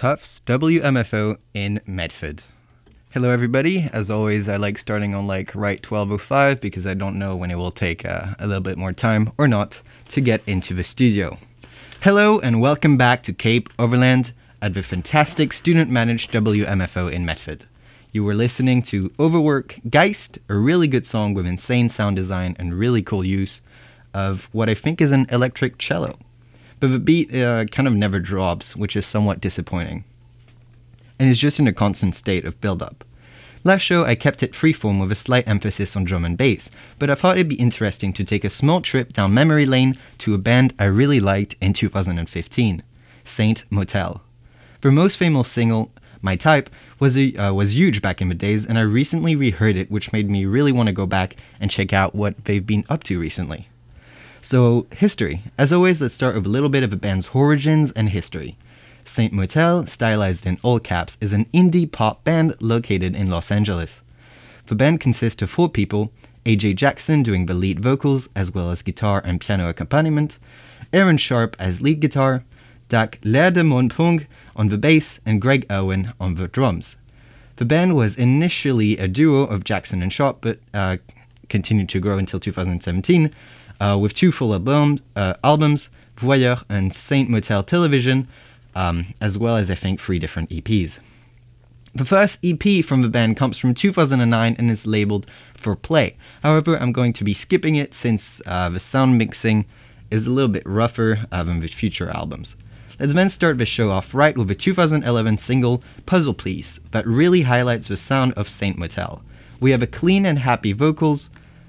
Tufts WMFO in Medford. Hello everybody, as always I like starting on right 12:05 because I don't know when it will take a little bit more time or not to get into the studio. Hello and welcome back to Cape Overland at the fantastic student-managed WMFO in Medford. You were listening to Overwork Geist, a really good song with insane sound design and really cool use of what I think is an electric cello. But the beat kind of never drops, which is somewhat disappointing. And is just in a constant state of build-up. Last show I kept it freeform with a slight emphasis on drum and bass, but I thought it'd be interesting to take a small trip down memory lane to a band I really liked in 2015, Saint Motel. Their most famous single, My Type, was huge back in the days, and I recently reheard it, which made me really want to go back and check out what they've been up to recently. So, history. As always, let's start with a little bit of the band's origins and history. Saint Motel, stylized in all caps, is an indie pop band located in Los Angeles. The band consists of 4 people, AJ Jackson doing the lead vocals as well as guitar and piano accompaniment, Aaron Sharp as lead guitar, Dak Leerde-Monpong on the bass, and Greg Owen on the drums. The band was initially a duo of Jackson and Sharp, but continued to grow until 2017, with 2 full albums, Voyeur and Saint Motel Television, as well as I think 3 different EPs. The first EP from the band comes from 2009 and is labeled For Play. However, I'm going to be skipping it since the sound mixing is a little bit rougher than the future albums. Let's then start the show off right with the 2011 single Puzzle Please that really highlights the sound of Saint Motel. We have a clean and happy vocals.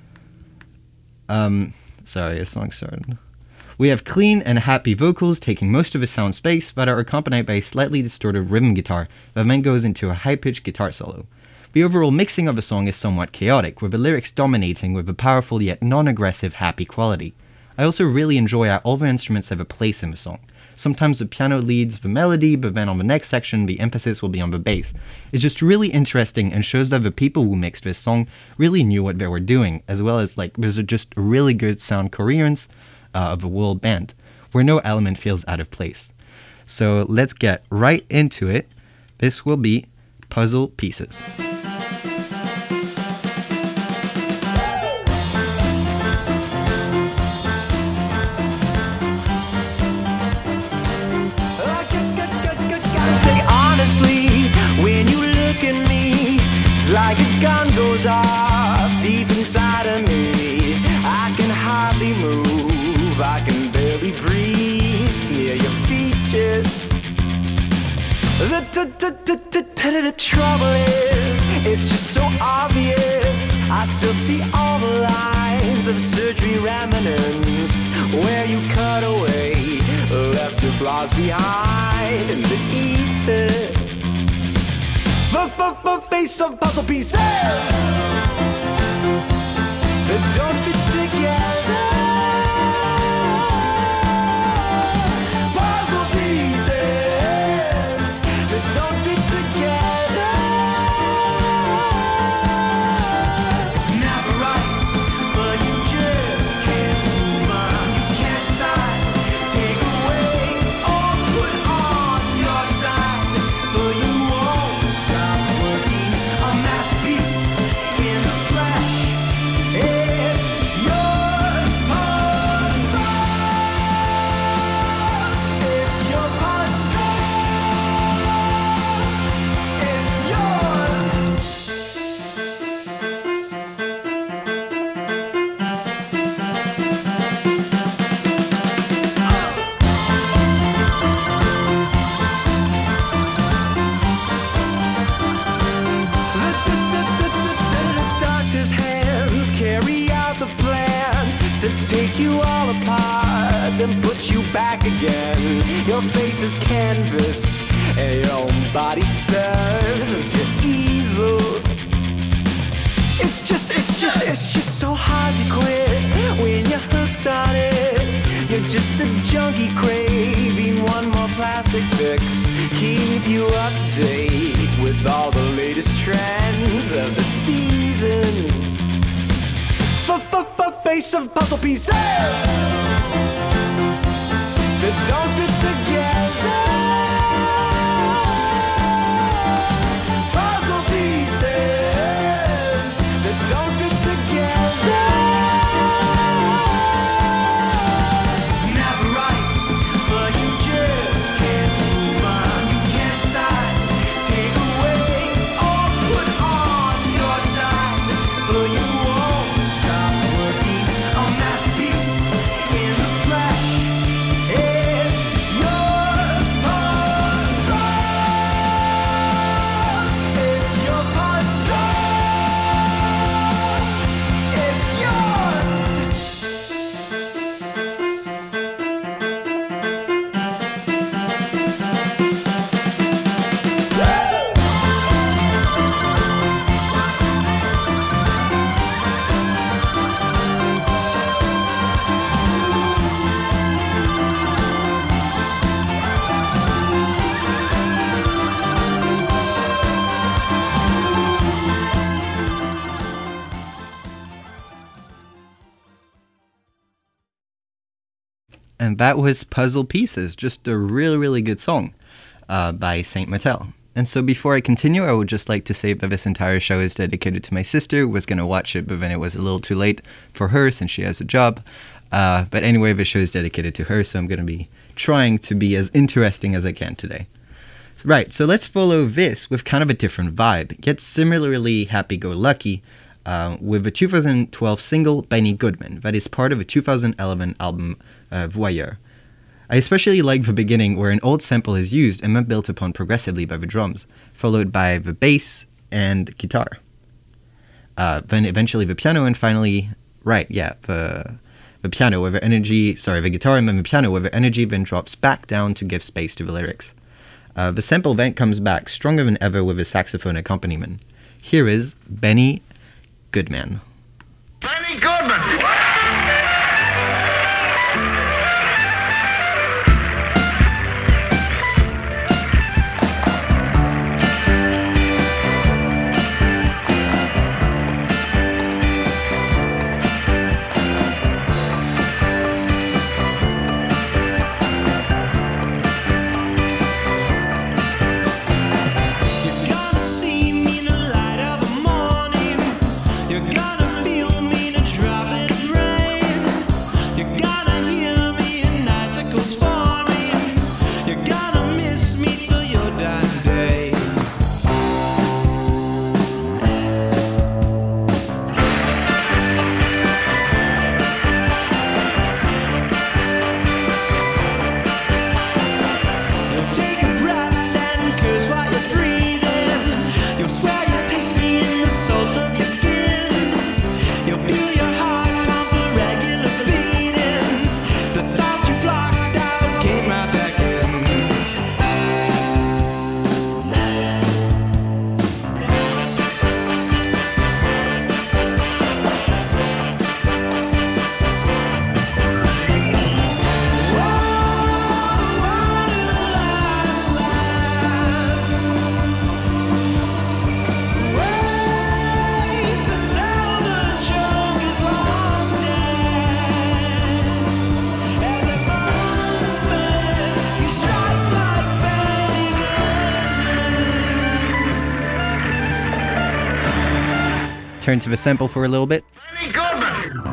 A song started. We have clean and happy vocals taking most of the sound space that are accompanied by a slightly distorted rhythm guitar that then goes into a high-pitched guitar solo. The overall mixing of the song is somewhat chaotic, with the lyrics dominating with a powerful yet non-aggressive happy quality. I also really enjoy how all the instruments have a place in the song. Sometimes the piano leads the melody, but then on the next section the emphasis will be on the bass. It's just really interesting and shows that the people who mixed this song really knew what they were doing, as well as there's just a really good sound coherence of a whole band, where no element feels out of place. So let's get right into it. This will be Puzzle Pieces. Say honestly, when you look at me, it's like a gun goes off deep inside of me. I can hardly move, I can barely breathe near your features. The trouble is, it's just so obvious. I still see all the lines of surgery remnants where you cut away, left your flaws behind in the ether. Face of puzzle pieces that don't fit together. Puzzle pieces that don't fit together. It's never right, but you just can't move on. You can't decide, take away or put on your side, but you won't stop working a masterpiece in the flesh. It's your puzzle. It's your puzzle. It's yours. The doctor's hands carry out the plans to take you all apart and put you back again. Your face is canvas and your own body serves as your easel. It's just so hard to quit when you're hooked on it. You're just a junkie craving one more plastic fix. Keep you up to date with all the latest trends of the seasons. Face of puzzle pieces that don't fit together. and that was Puzzle Pieces, just a really, really good song by Saint Mattel. And so before I continue, I would just like to say that this entire show is dedicated to my sister, who was going to watch it, but then it was a little too late for her since she has a job. But anyway, the show is dedicated to her, so I'm going to be trying to be as interesting as I can today. Right, so let's follow this with kind of a different vibe, yet similarly happy-go-lucky, with a 2012 single, Benny Goodman, that is part of a 2011 album, Voyeur. I especially like the beginning where an old sample is used and then built upon progressively by the drums, followed by the bass and guitar. Then eventually the piano and finally, the piano where the guitar and then the piano where the energy then drops back down to give space to the lyrics. The sample then comes back stronger than ever with a saxophone accompaniment. Here is Benny Goodman. Benny Goodman! Turn to the sample for a little bit. Benny Goodman!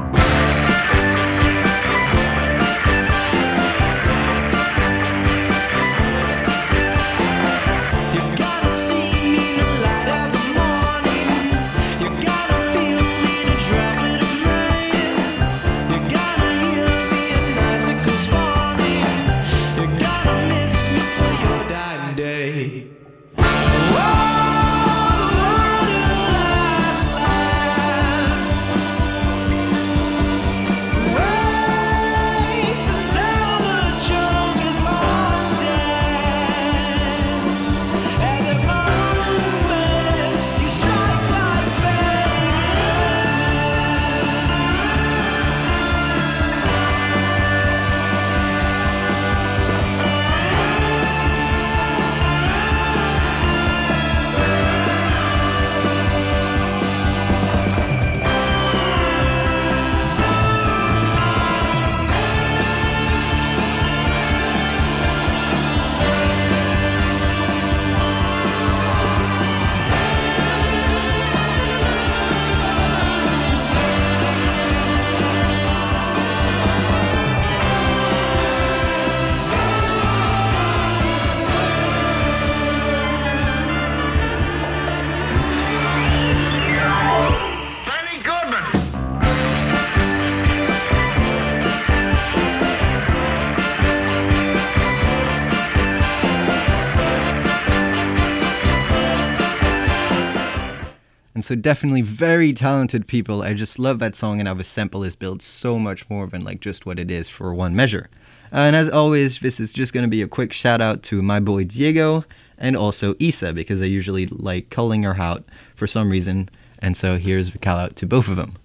And so definitely very talented people. I just love that song and how the sample is built so much more than like just what it is for one measure. And as always, this is just going to be a quick shout out to my boy Diego and also Isa, because I usually like calling her out for some reason. And so here's the call out to both of them.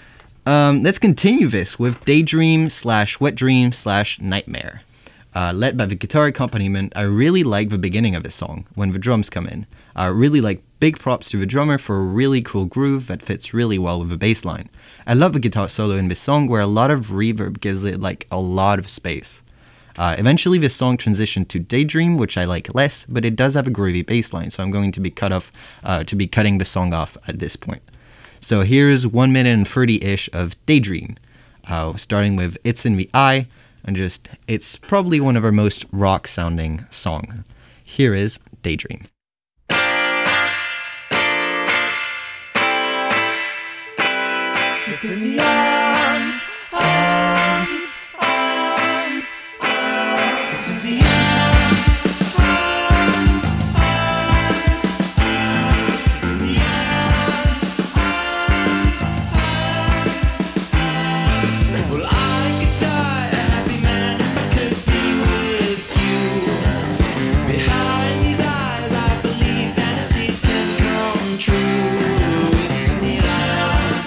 Let's continue this with Daydream / Wet Dream / Nightmare. Led by the guitar accompaniment. I really like the beginning of this song when the drums come in. I really like big props to the drummer for a really cool groove that fits really well with the bass line. I love the guitar solo in this song where a lot of reverb gives it like a lot of space. Eventually this song transitioned to Daydream, which I like less, but it does have a groovy bass line, so I'm going to be cutting the song off at this point. So here's 1 minute and 30-ish of Daydream, starting with It's in the Eye, and it's probably one of our most rock sounding songs. Here is Daydream. It's in the arms, arms, arms, arms. It's in the arms, arms, arms, arms. It's in the arms, arms, arms, arms. Well, I could die a happy man if I could be with you. Behind these eyes, I believe fantasies can come true. It's in the arms.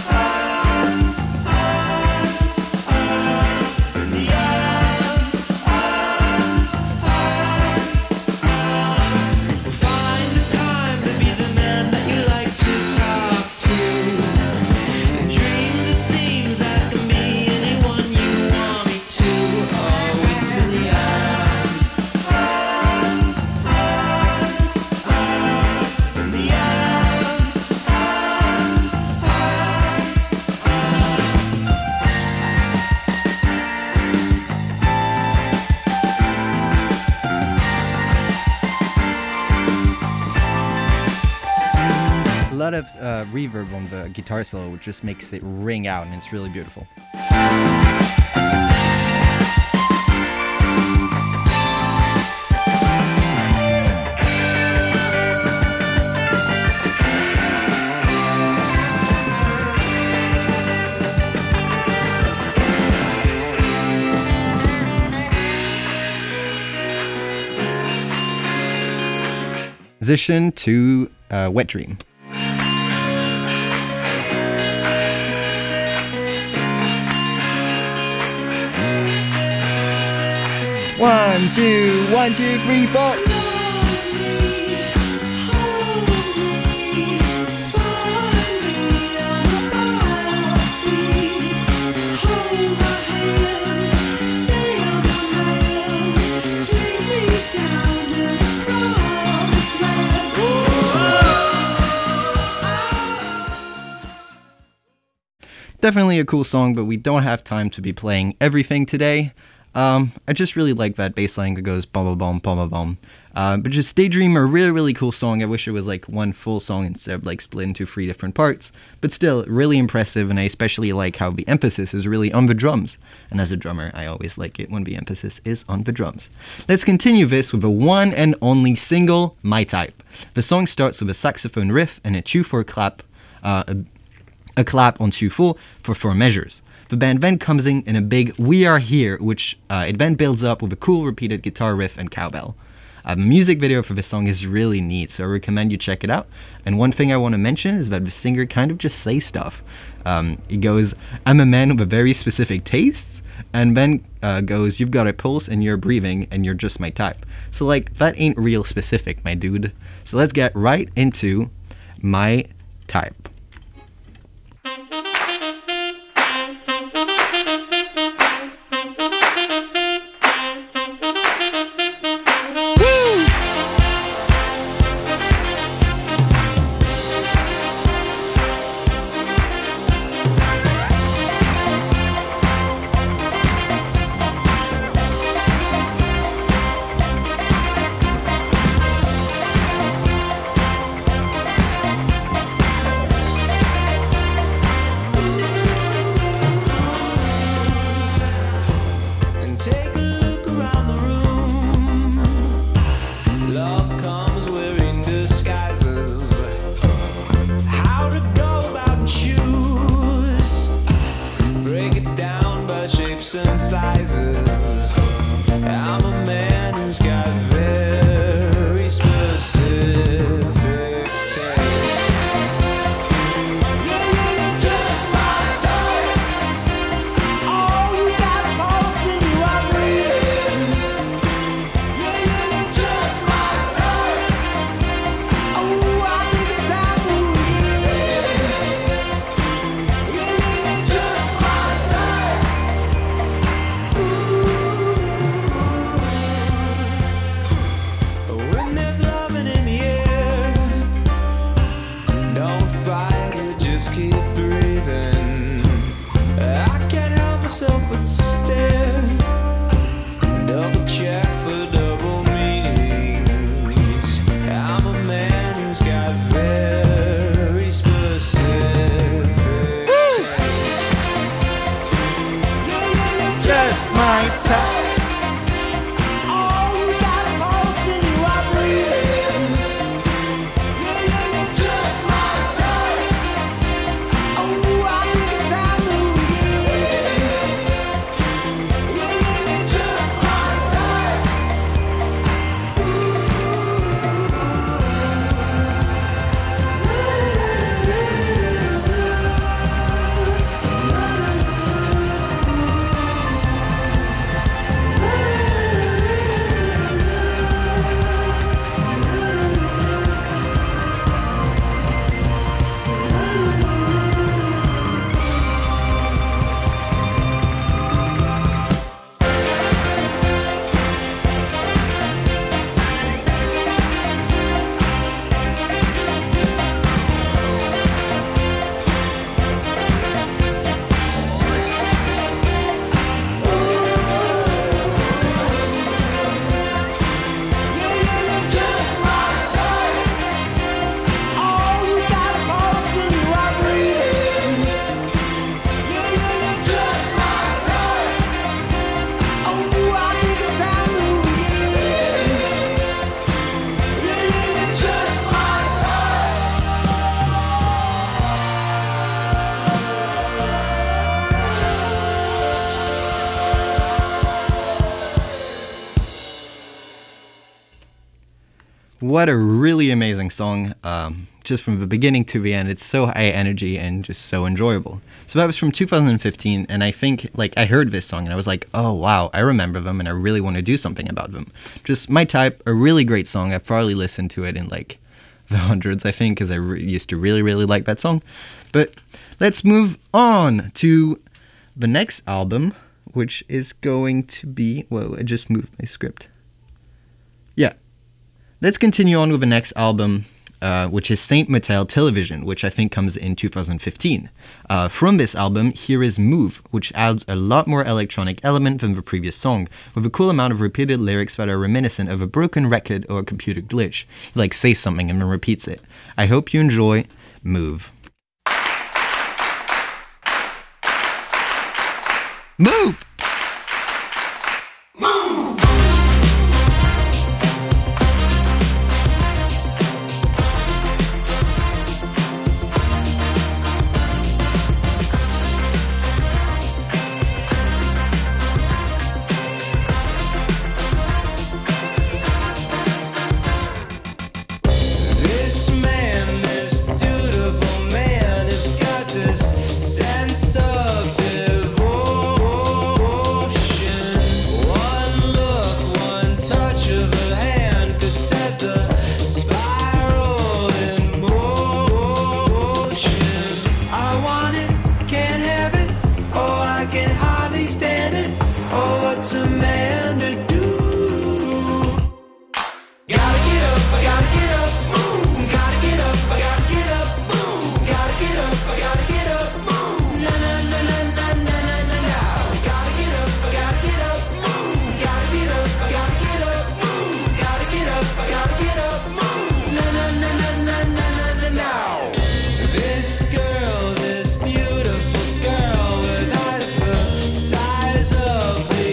A lot of reverb on the guitar solo, which just makes it ring out, and it's really beautiful. Transition to Wet Dream. One, two, 3, 4. Definitely a cool song, but we don't have time to be playing everything today. I just really like that bass line that goes bum bum bum bum bum. But just Daydream, a really, really cool song. I wish it was like one full song instead of like split into 3 different parts. But still, really impressive, and I especially like how the emphasis is really on the drums. And as a drummer, I always like it when the emphasis is on the drums. Let's continue this with the one and only single, My Type. The song starts with a saxophone riff and a 2/4 clap, a clap on 2/4 for 4 measures. The band then comes in a big We Are Here, which it then builds up with a cool repeated guitar riff and cowbell. The music video for this song is really neat, so I recommend you check it out. And one thing I want to mention is that the singer kind of just says stuff. He goes, I'm a man with a very specific taste, and then goes, you've got a pulse and you're breathing and you're just my type. So like, that ain't real specific, my dude. So let's get right into My Type. What a really amazing song. Just from the beginning to the end, it's so high energy and just so enjoyable. So that was from 2015, and I think, like, I heard this song and I was like, oh wow, I remember them and I really want to do something about them. Just my type, a really great song. I've probably listened to it in like the hundreds, I think, because I used to really, really like that song. But let's move on to the next album, which is going to be, whoa, I just moved my script. Yeah. Let's continue on with the next album, which is Saint Mattel Television, which I think comes in 2015. From this album, here is Move, which adds a lot more electronic element than the previous song, with a cool amount of repeated lyrics that are reminiscent of a broken record or a computer glitch. He like says something and then repeats it. I hope you enjoy Move. Move! What's a man to do? Gotta get up, I gotta get up, move. Gotta get up, I gotta get up, move. Gotta get up, I gotta get up, move. Na na na na na na na na na. Gotta get up, I gotta get up, move. Gotta get up, I gotta get up, move. Gotta get up, I gotta get up, move. Na na na na na na na na. This girl, this beautiful girl with eyes the size of the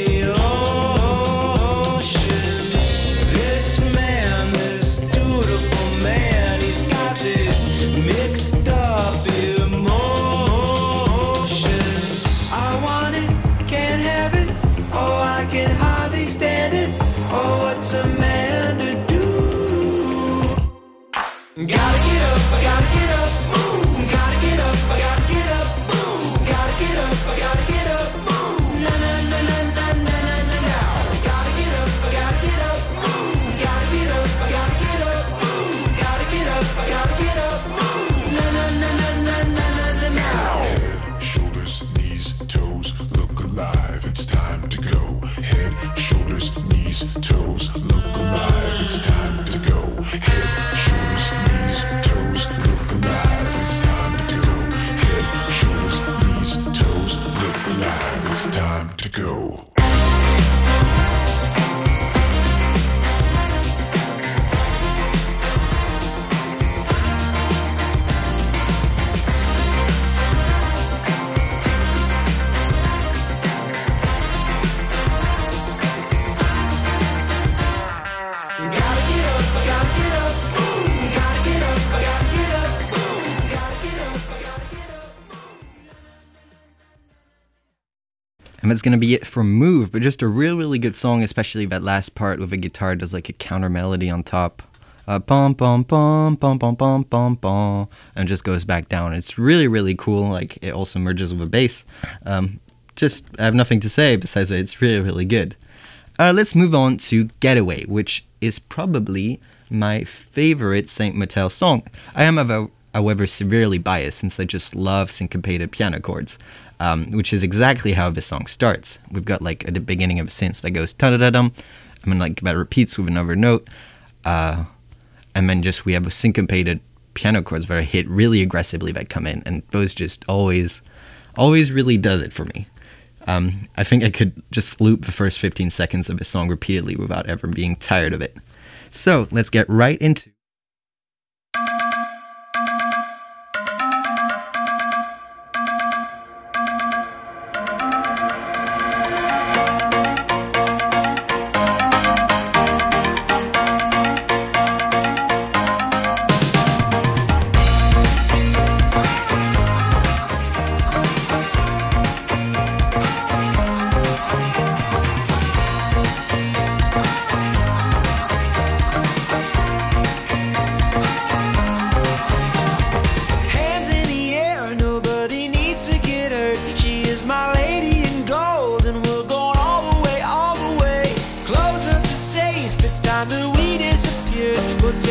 what's a man to do? Gotta get up, I gotta get up, move. Gotta get up, I gotta get up, move. Gotta get up, I gotta get up, move. Na na na na na na na na na. Gotta get up, I gotta get up, move. Gotta get up, I gotta get up, move. Gotta get up, I gotta get up, move. Na na na na na na na na. Head, shoulders, knees, toes, look alive. It's time to go. Head, shoulders, knees, toes, look alive. It's time to go. Head, shoulders, knees, toes, look alive. It's time to go. Head, shoulders, knees, toes, look alive. It's time to go. And that's going to be it for Move, but just a really good song, especially that last part with the guitar does like a counter melody on top. Bum bum bum bum bum bum bum bum, and just goes back down. It's really cool. Like it also merges with a bass. Just I have nothing to say besides that it's really good. Let's move on to Getaway, which is probably my favorite Saint Mattel song. I am however severely biased since I just love syncopated piano chords. Which is exactly how this song starts. We've got like at the beginning of a synth that goes ta-da-da-dum, and then like that repeats with another note, and then just we have a syncopated piano chords that are hit really aggressively that come in, and those just always really does it for me. I think I could just loop the first 15 seconds of a song repeatedly without ever being tired of it. So let's get right into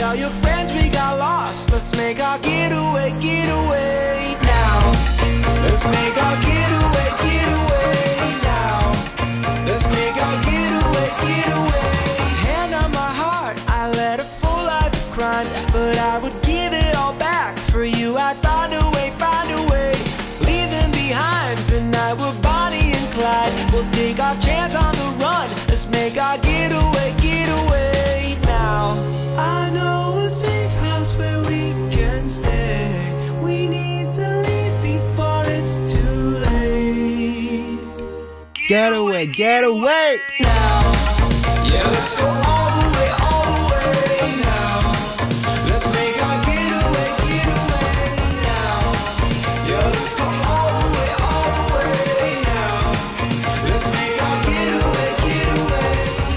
Tell your friends we got lost. Let's make our getaway, getaway now. Let's make our getaway, getaway now. Let's make our getaway, getaway. Hand on my heart, I led a full life of crime, but I would give it all back for you. I'd find a way, find a way. Leave them behind. Tonight we're Bonnie and Clyde. We'll take our chance on the run. Let's make our getaway, getaway now. I know a safe house where we can stay. We need to leave before it's too late. Getaway, getaway! Now, yeah, let's go all the way now. Let's make our getaway, getaway now. Yeah, let's go all the way now. Let's make our getaway, getaway.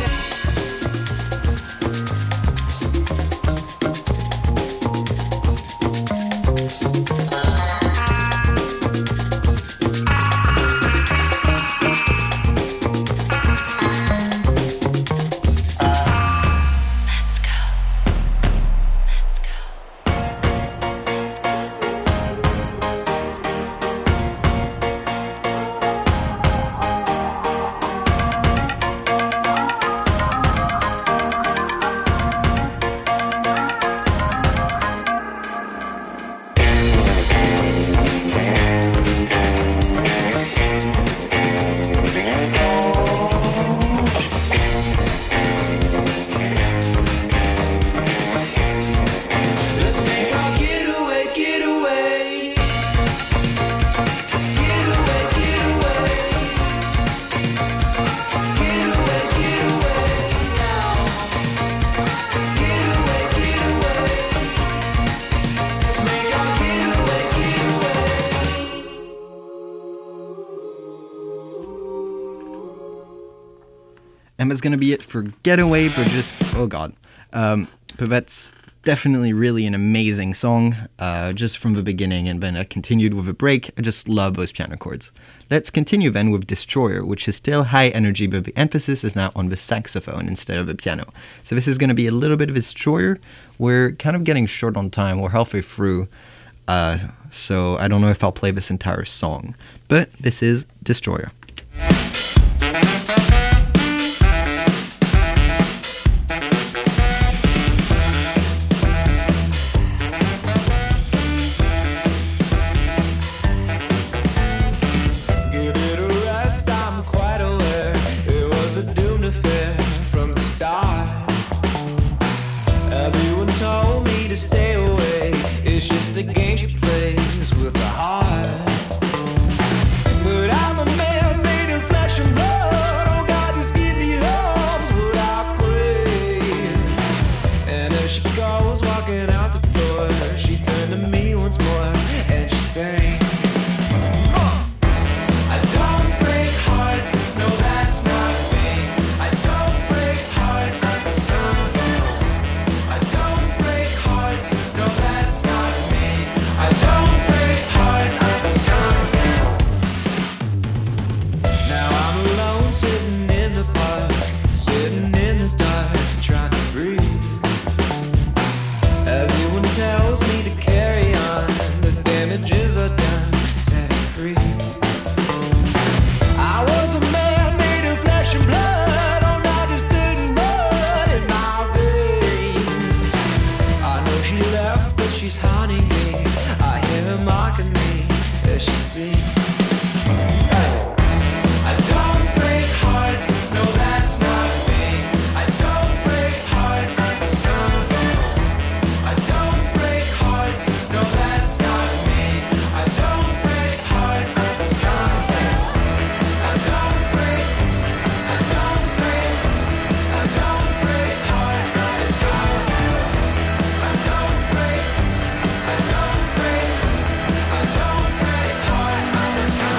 Let's make our getaway, getaway. Getaway, getaway. Getaway, getaway now. Getaway, getaway. Let's make our getaway, getaway. Emma's gonna be it for Getaway, but just, oh god. Pavette's definitely really an amazing song, just from the beginning, and then it continued with a break. I just love those piano chords. Let's continue then with Destroyer, which is still high energy, but the emphasis is now on the saxophone instead of the piano. So this is going to be a little bit of Destroyer. We're kind of getting short on time. We're halfway through, so I don't know if I'll play this entire song, but this is Destroyer. Give it a rest, I'm quite aware. It was a doomed affair from the start. Everyone told me to stay away. It's just a game she plays with the heart. But I'm a man made of flesh and blood. Oh God, just give me love's what I crave. And as she goes walking out the door, she turned to me once more and she sang, I don't break hearts, no that's not me. I don't break hearts, I don't break hearts, no that's not me. I don't break hearts, now I'm alone sitting in the park, sitting in the dark, trying to breathe. Everyone tells me to carry on, the damages are done, set it free. I was a man made of flesh and blood, oh not just dirt and mud in my veins. I know she left, but she's haunting me. I hear her mocking me as she sings. I don't break hearts, no that's not me. I don't break hearts, I don't break hearts, no that's not me. I don't break hearts, I don't break, I don't break, I don't break hearts, I don't break, I don't break, I don't break hearts,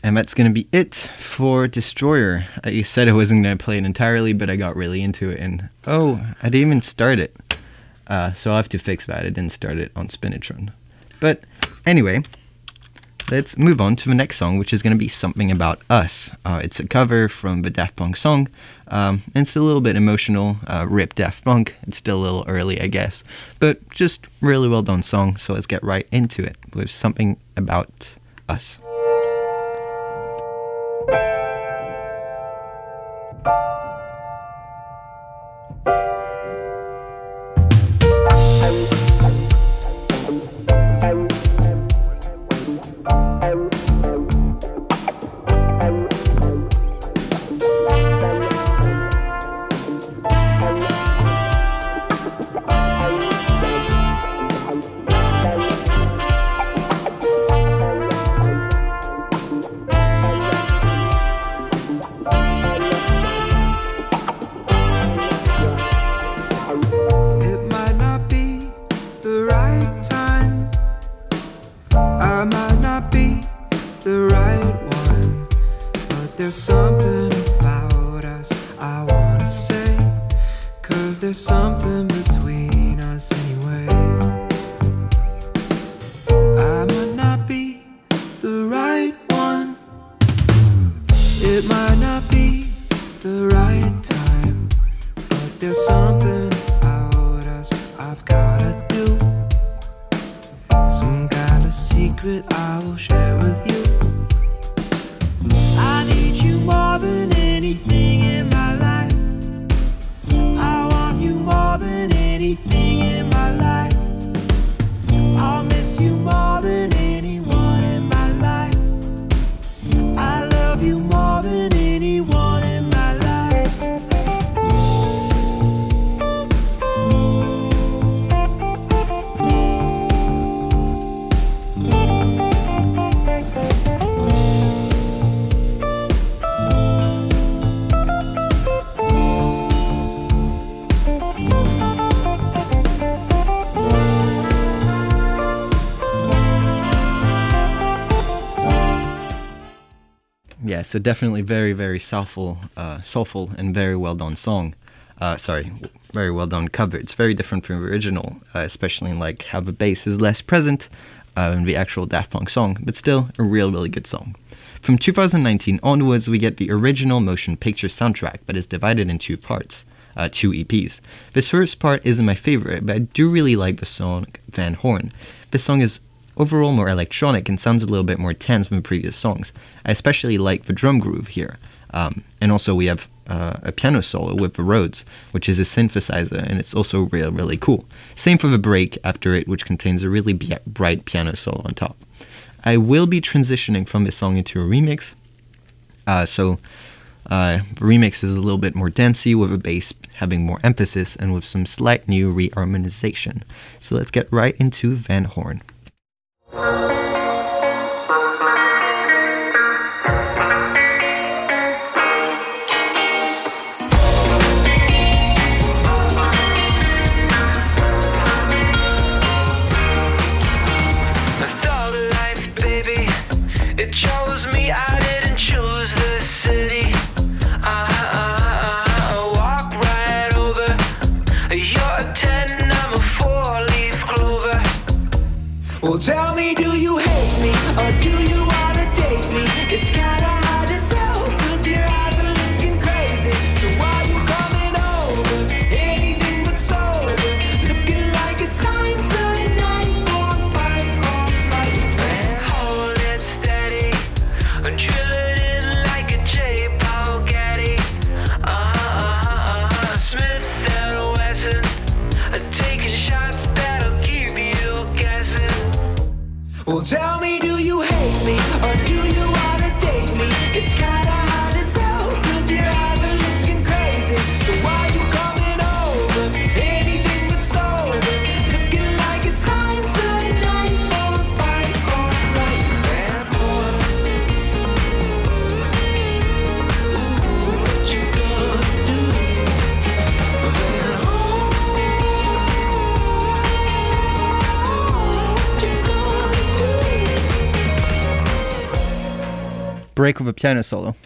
And that's going to be it for Destroyer. I said I wasn't going to play it entirely, but I got really into it. And, I didn't even start it. So I'll have to fix that. I didn't start it on Spinach Run. But anyway, let's move on to the next song, which is going to be Something About Us. It's a cover from the Daft Punk song. It's a little bit emotional. Rip Daft Punk. It's still a little early, I guess. But just really well done song. So let's get right into it with Something About Us. Yeah, so definitely very, very soulful and very well done song. Very well done cover. It's very different from the original, especially in like how the bass is less present in the actual Daft Punk song, but still a really good song. From 2019 onwards, we get the original motion picture soundtrack, but it's divided in two parts, two EPs. This first part isn't my favorite, but I do really like the song Van Horn. This song is overall more electronic and sounds a little bit more tense than previous songs. I especially like the drum groove here. And also we have a piano solo with the Rhodes, which is a synthesizer, and it's also really cool. Same for the break after it, which contains a really bright piano solo on top. I will be transitioning from this song into a remix. The remix is a little bit more dancey, with the bass having more emphasis and with some slight new reharmonization. So let's get right into Van Horn. Well, tell me, do you hate me or do you wanna date me? It's kinda hard to tell, 'cause your eyes are looking crazy. So why you coming over? Anything but sober. Looking like it's time tonight. On fight, man. Hold it steady and drill it in like a J. Paul Getty. Smith and Wesson taking shots that'll keep you guessing. Well, tell me, do you hate me or do you wanna date me? It's kinda hard to tell, 'cause your eyes are looking crazy. So why you coming over? Anything but sober. Looking like it's time tonight. On fight, man. Ooh, what you gonna do? break with a piano solo.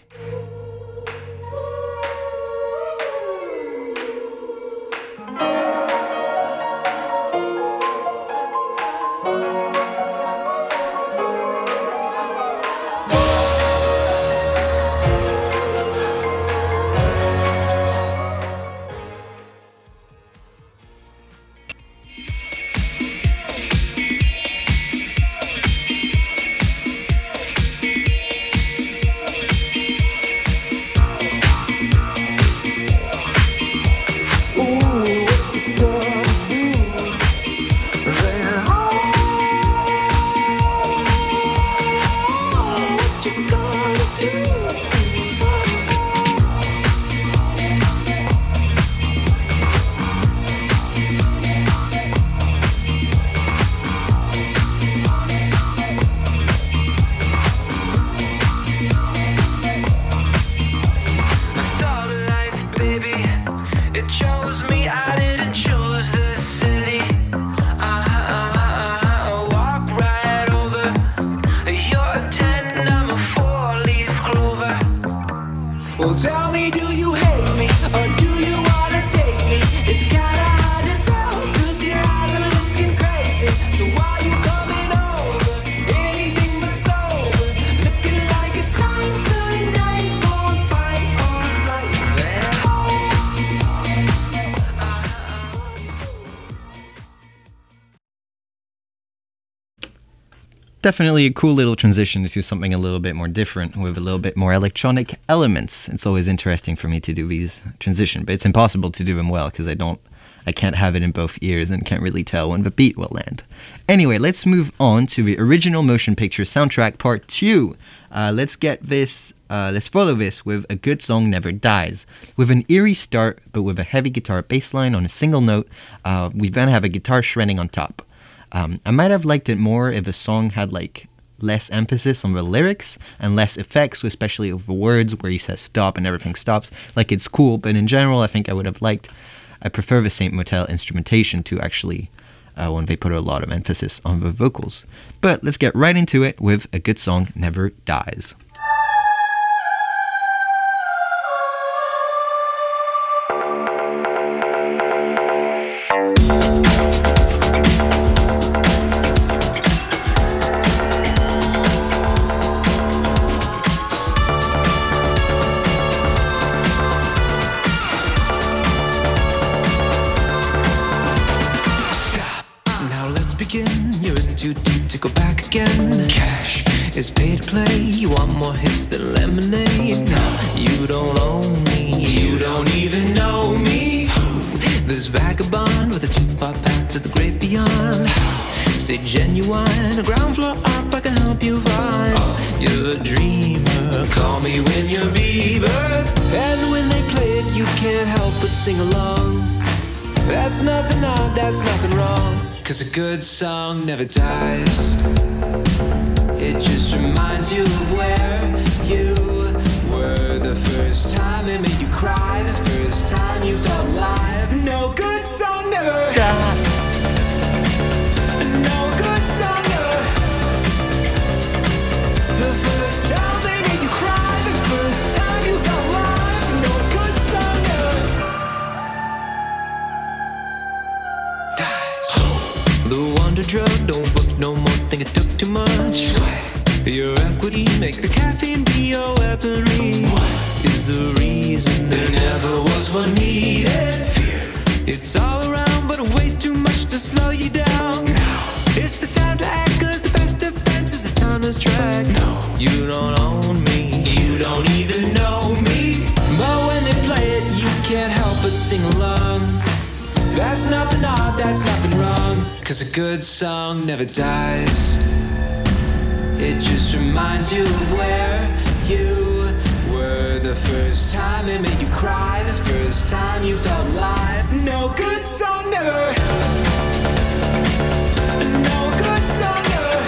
Well, tell me, do you hate me or do you wanna take me? It's kinda hard to tell, 'cause your eyes are looking crazy. So why you coming over? Anything but sober. Looking like it's time tonight for a fight or a flight. Definitely a cool little transition to something a little bit more different with a little bit more electronic elements. It's always interesting for me to do these transitions, but it's impossible to do them well because I can't have it in both ears and can't really tell when the beat will land. Anyway, let's move on to the original motion picture soundtrack part 2. Let's follow this with A Good Song Never Dies. With an eerie start, but with a heavy guitar bass line on a single note, we then have a guitar shredding on top. I might have liked it more if a song had like less emphasis on the lyrics and less effects, especially of the words where he says stop and everything stops. Like, it's cool, but in general, I think I prefer the Saint Motel instrumentation to actually when they put a lot of emphasis on the vocals. But let's get right into it with A Good Song Never Dies. You're in too deep to go back again. Cash is pay to play. You want more hits than lemonade. No, you don't own me. You don't even know me. This vagabond with a two-part path to the great beyond. Say genuine, a ground floor up I can help you find. You're a dreamer, call me when you're Bieber. And when they play it, you can't help but sing along. That's nothing odd, that's nothing wrong. 'Cause a good song never dies. It just reminds you of where you were the first time it made you cry, the first time you felt alive. No good song never dies. No good song never. The first time they made you cry, the first time you felt alive. No good song never dies. The wonder drug don't work no more, think it took too much. Your equity, make the caffeine be your weaponry. What is the reason there never was one needed? It's all around, but it weighs too much to slow you down. It's the time to act, 'cause the best defense is the timeless track. No, you don't own me, you don't even know me. But when they play it, you can't help but sing along. That's nothing odd, that's nothing wrong. 'Cause a good song never dies. It just reminds you of where you were the first time it made you cry, the first time you felt alive. No good song never. No good song never.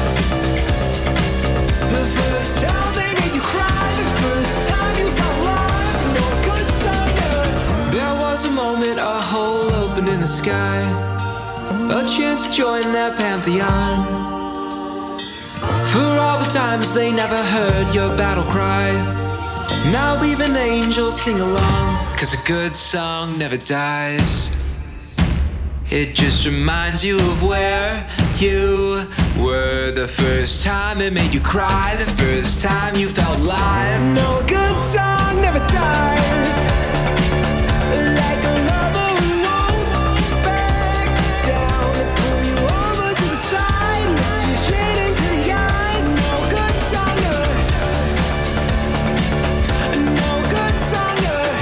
The first time they made you cry, the first time you felt alive. No good song never. There was a moment, a hole opened in the sky, a chance to join that pantheon. For all the Sometimes they never heard your battle cry. Now even angels sing along, 'cause a good song never dies. It just reminds you of where you were the first time it made you cry, the first time you felt alive. No, a good song never dies. Like a lover who won't back down, they pull you over to the side, look you straight into the eyes. No good song never. No good song never.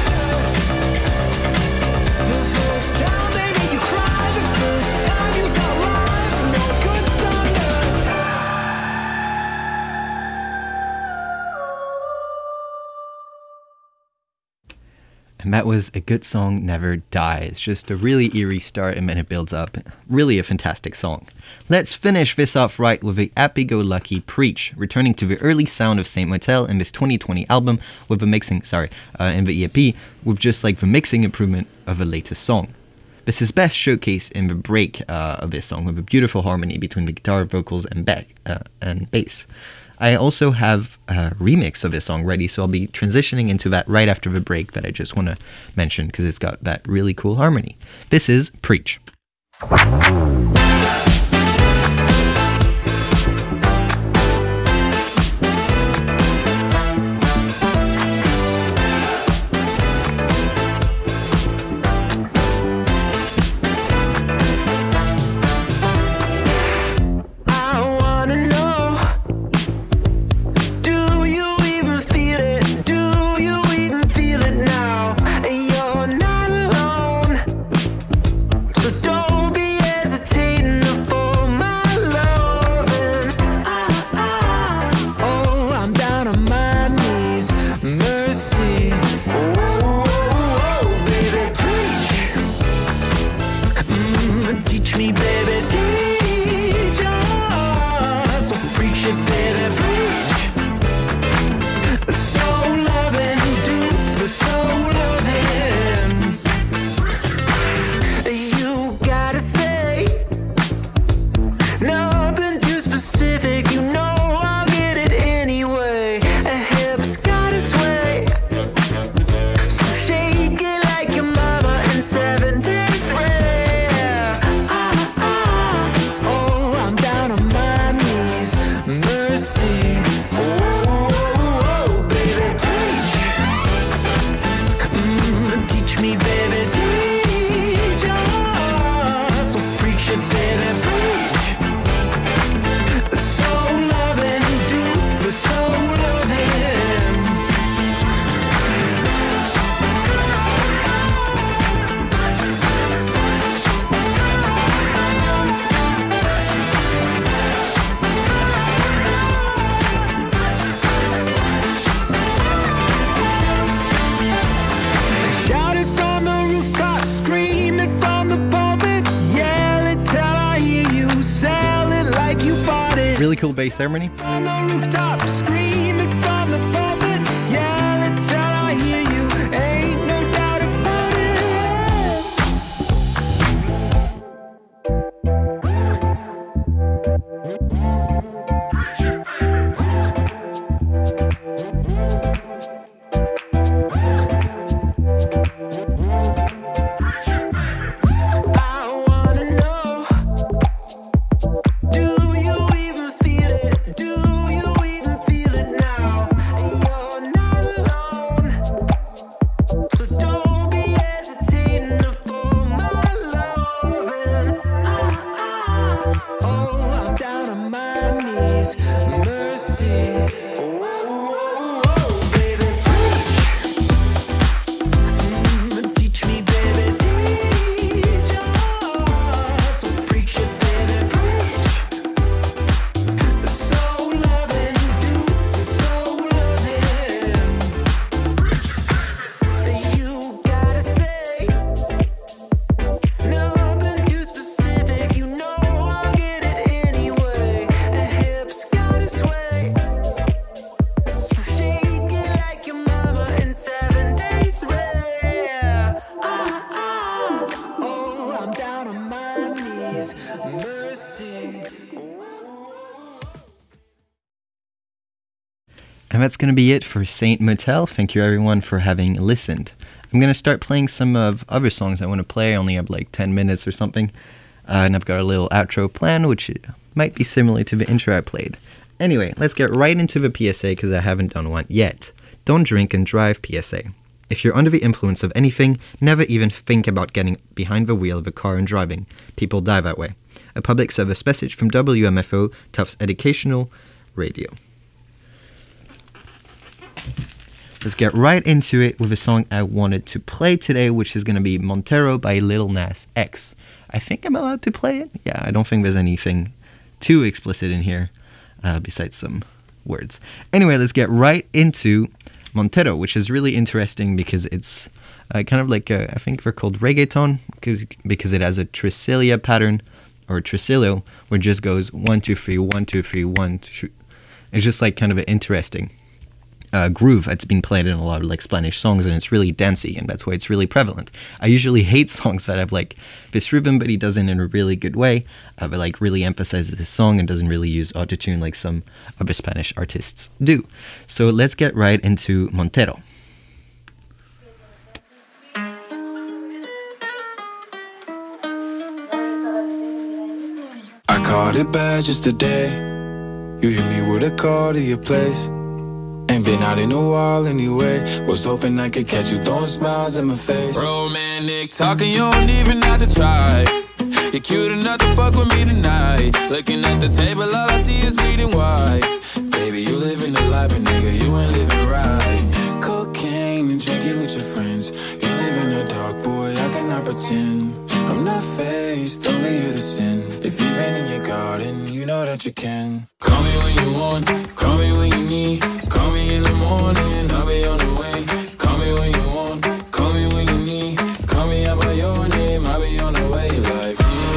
The first time they made you cry, the first time you felt alive. No good song never. And that was A Good Song Never Dies. Just a really eerie start and then it builds up. Really a fantastic song. Let's finish this off right with a happy-go-lucky Preach, returning to the early sound of Saint Motel in this 2020 album with the mixing, in the EP, with just like the mixing improvement of a latest song. This is best showcased in the break of this song with a beautiful harmony between the guitar, vocals, and bass. I also have a remix of this song ready, so I'll be transitioning into that right after the break that I just want to mention because it's got that really cool harmony. This is Preach. You're not alone, so don't be Really cool bass harmony. On the rooftop, screaming from the pulpit, yell it till I hear you, ain't no doubt about I wanna know, do you even feel it? Do you even feel it now? And that's going to be it for Saint Motel. Thank you everyone for having listened. I'm going to start playing some of other songs I want to play. I only have like 10 minutes or something. And I've got a little outro plan, which might be similar to the intro I played. Anyway, let's get right into the PSA because I haven't done one yet. Don't drink and drive PSA. If you're under the influence of anything, never even think about getting behind the wheel of a car and driving. People die that way. A public service message from WMFO, Tufts Educational Radio. Let's get right into it with a song I wanted to play today, which is going to be Montero by Lil Nas X. I think I'm allowed to play it. Yeah, I don't think there's anything too explicit in here, besides some words. Anyway, let's get right into Montero, which is really interesting because it's kind of like, I think they're called reggaeton, because it has a tricilia pattern, or tricilio, where it just goes 1, 2, 3, 1, 2, 3, 1, 2. It's just like kind of an interesting groove that's been played in a lot of like Spanish songs, and it's really dancey, and that's why it's really prevalent. I usually hate songs that have like this rhythm, but he does it in a really good way, but like really emphasizes his song and doesn't really use autotune like some other Spanish artists do. So let's get right into Montero. I caught it bad just today. You hit me with a call to your place. Ain't been out in a while anyway. Was hoping I could catch you throwing smiles in my face. Romantic talking, you don't even have to try. You're cute enough to fuck with me tonight. Looking at the table, all I see is bleeding white. Baby, you living the life, but nigga, you ain't living right. Cocaine and drinking with your friends. You live in the dark, boy, I cannot pretend. I'm not faced, only you to sin. If you've been in your garden, you know that you can. Call me when you want, call me when you need. Call me in the morning, I'll be on the way. Call me when you want, call me when you need. Call me out by your name, I'll be on the way. Like,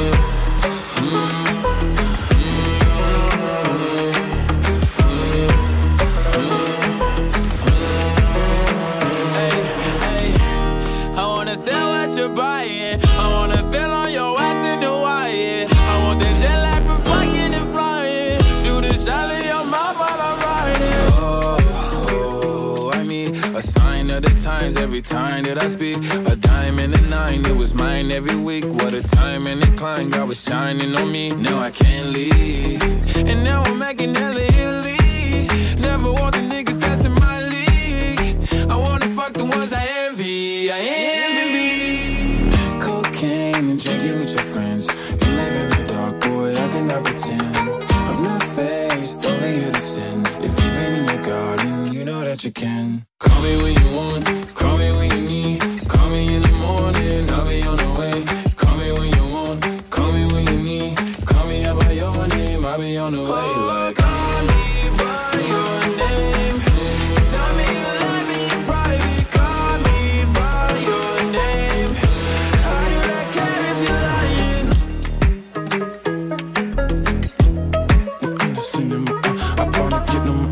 hey, I wanna sell what you're buying. I wanna feel on your ass in the wire. I want that jet lag from fucking and flying. Shoot a shot in your mouth while I'm riding. Oh, I mean, a sign of the times every time that I speak. A dime and a 9, it was mine every week. What a time and a climb, God was shining on me. Now I can't leave, and now I'm making hella Italy. Never want the niggas that's in my league. I wanna fuck the ones I envy. I envy. Cocaine and drinking with your friends. You live in the dark, boy, I cannot pretend. I'm not faced, only you to sin. If you've been in your garden, you know that you can. Call me when you want, call me when you need. Call me in the morning, I'll be on the way. Call me when you want, call me when you need. Call me out by your name, I'll be on the way. Like, call me by your name. Tell me you love me in private. Call me by your name. I do not care if you're lying. I'm just feeling I wanna get them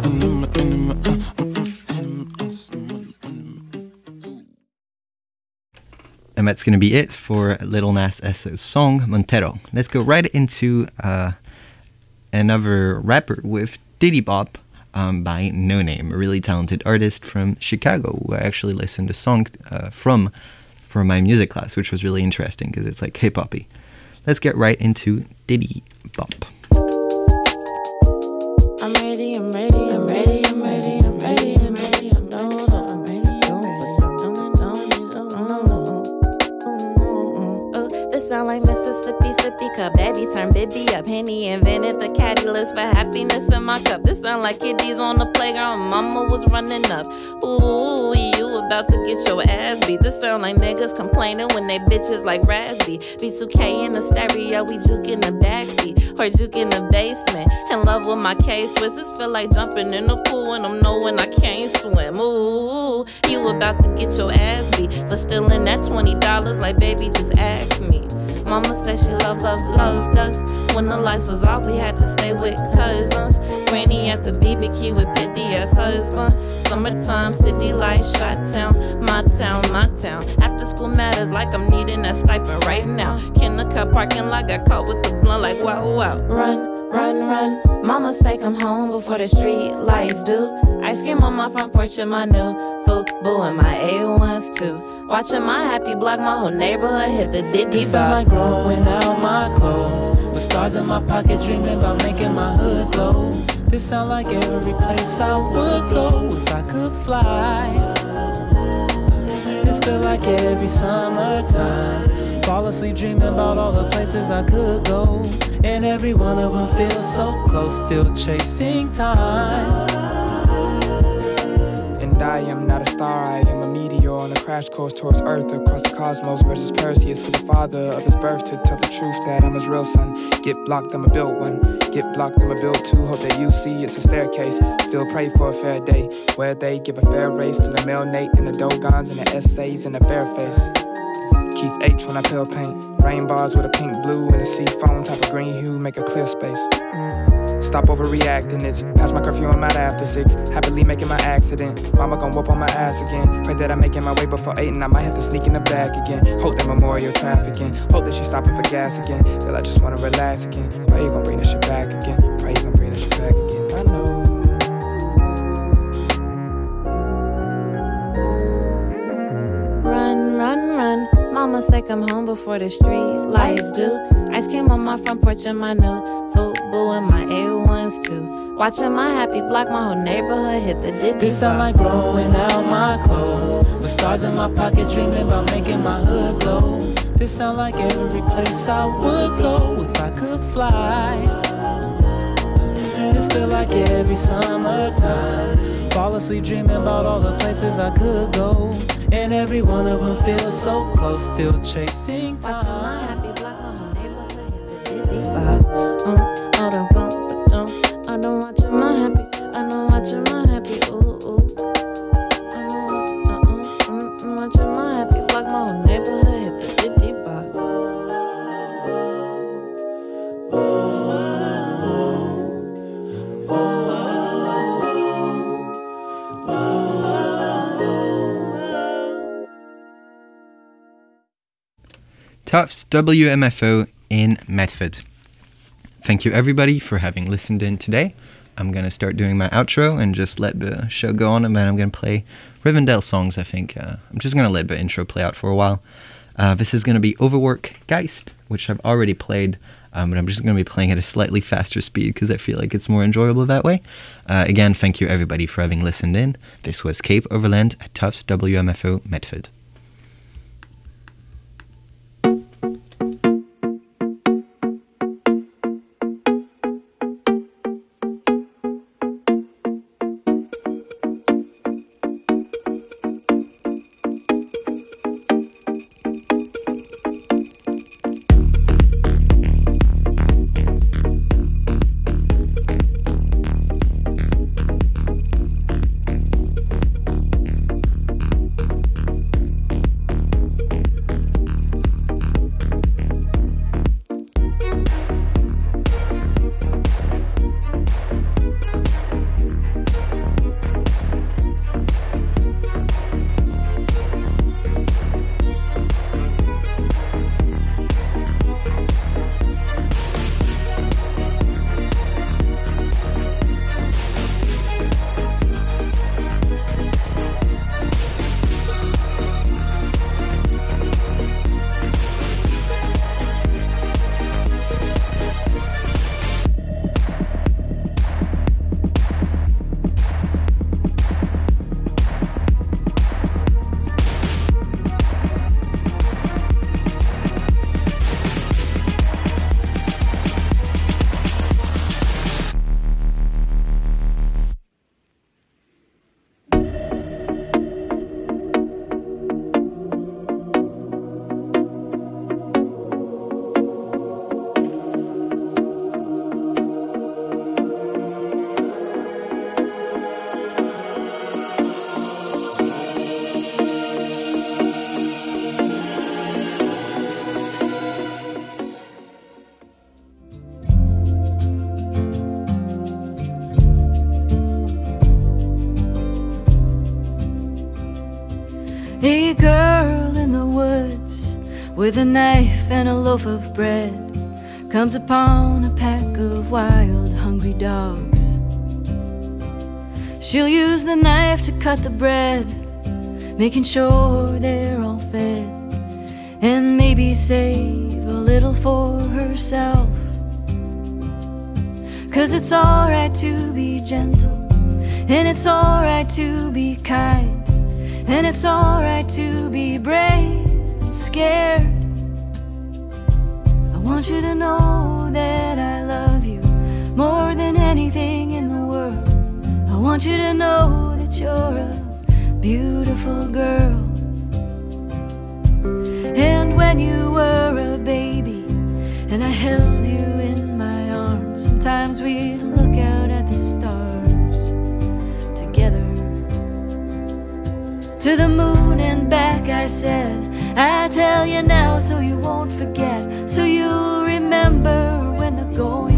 And that's going to be it for Lil Nas X's song, Montero. Let's go right into another rapper with Diddy Bop by No Name, a really talented artist from Chicago who I actually listened to a song from for my music class, which was really interesting because it's like hip-hoppy. Let's get right into Diddy Bop. I'm ready, I'm ready, I'm ready, I'm ready, I'm ready, I'm ready, I'm done, I'm ready, I'm ready, this sound like Mississippi, sippy cup. Baby turn Bibby up. Henny invented the catalyst for happiness in my cup. This sound like kiddies on the playground. Mama was running up. Ooh, you about to get your ass beat. This sound like niggas complaining when they bitches like Razzie. B2K in the stereo, we juke in the backseat, or juke in the basement. In love with my K-Swiss. This feel like jumping in the pool and I'm knowing I can't swim. Ooh, you about to get your ass beat for stealing that $20. Like, baby, just ask me. Mama said she loved us. When the lights was off, we had to stay with cousins. Granny at the BBQ with petty ass husband. Summertime, city lights, Chi-Town, my town. After school matters like I'm needing that stipend right now. Kindergarten parking lot, got caught with the blunt like wow. Run, Run, run, mama say come home before the street lights do. Ice cream on my front porch in my new FUBU and my A1s too. Watching my happy block, my whole neighborhood hit the diddy. It sound like growing out my clothes, with stars in my pocket, dreaming about making my hood glow. This sound like every place I would go if I could fly. This feel like every summertime. Fall asleep dreaming about all the places I could go, and every one of them feels so close, still chasing time. And I am not a star, I am a meteor on a crash course towards Earth, across the cosmos versus Perseus, to the father of his birth, to tell the truth that I'm his real son. Get blocked, I'ma build one. Get blocked, I'ma build two. Hope that you see it's a staircase. Still pray for a fair day, where they give a fair race to the male Nate and the Dogons and the essays and the fair face. Keith H when I pale paint. Rain bars with a pink blue and a sea foam type of green hue, make a clear space. Stop overreacting, it's past my curfew, I'm out after 6. Happily making my accident. Mama gon' whoop on my ass again. Pray that I'm making my way before 8 and I might have to sneak in the back again. Hope that memorial trafficking. Hope that she's stopping for gas again. Girl, I just wanna relax again. Pray you gon' bring this shit back again. Pray you gon' bring this shit back again. I know. Run, run, run. Mama say come home before the street lights do. Ice cream on my front porch in my new FUBU and my A1s too. Watching my happy block, my whole neighborhood hit the diddy. This sound like growing out my clothes, with stars in my pocket, dreaming about making my hood glow. This sound like every place I would go if I could fly. This feel like every summertime. Fall asleep dreaming about all the places I could go, and every one of them feels so close, still chasing time. Watching my happy block, my whole neighborhood hit the diddy. I don't watching my happy, I know watching my happy, ooh, ooh. Watching my happy block, my whole neighborhood hit the diddy bop. Tufts WMFO in Medford. Thank you everybody for having listened in today. I'm going to start doing my outro and just let the show go on, and then I'm going to play Rivendell songs, I think. I'm just going to let the intro play out for a while. This is going to be Overwork Geist, which I've already played, but I'm just going to be playing at a slightly faster speed because I feel like it's more enjoyable that way. Again, thank you everybody for having listened in. This was Cape Overland at Tufts WMFO Medford. A girl in the woods with a knife and a loaf of bread comes upon a pack of wild, hungry dogs. She'll use the knife to cut the bread, making sure they're all fed, and maybe save a little for herself. 'Cause it's alright to be gentle, and it's alright to be kind, and it's alright to be brave and scared. I want you to know that I love you more than anything in the world. I want you to know that you're a beautiful girl. And when you were a baby and I held you in my arms, sometimes we'd look out at the stars together. To the moon and back I said, I tell you now so you won't forget, so you'll remember when the going